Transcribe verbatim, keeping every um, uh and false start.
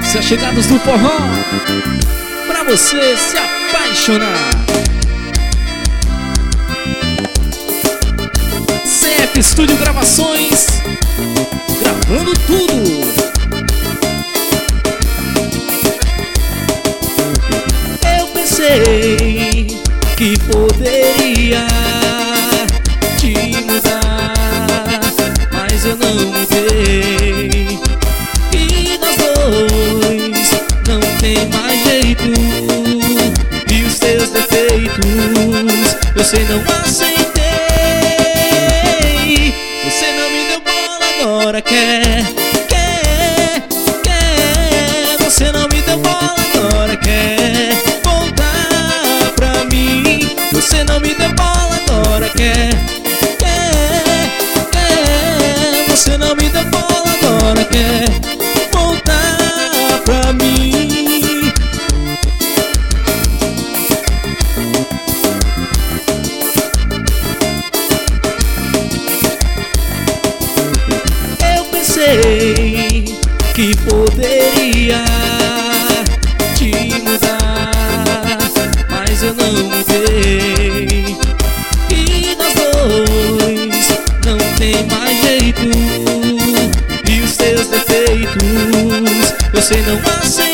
Se achegados do forró, pra você se apaixonar. C F Estúdio Gravações, gravando tudo. Eu pensei que poderia te mudar, mas eu não mudei. E nós dois não tem mais jeito. E os teus defeitos eu sei não aceitei. Você não me deu bola, agora quer, quer, quer. Você não me deu bola, agora quer voltar pra mim. Você não me deu bola, agora quer, quer, quer. Você não me deu bola, agora quer voltar pra mim. Eu pensei que poderia te mudar, mas eu não mudei. E nós dois não tem mais jeito. E os teus defeitos eu sei não aceitei.